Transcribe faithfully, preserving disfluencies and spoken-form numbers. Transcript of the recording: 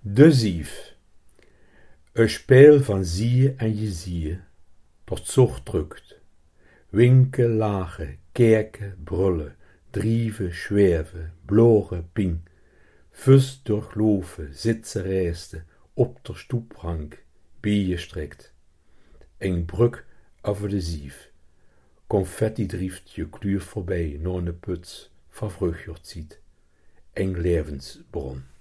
De Sief. Een speel van zie en je zie, tot zocht drukt. Winken, lachen, kerken, brullen, drieven, zwerven, bloren, ping. Fus doorgloven, zitsen rijsten, op der stoeprank, bijen strikt. Eng bruk over de Sief. Confetti drieft je kluur voorbij, naar de puts, vervruchterd ziet. Eng levensbron.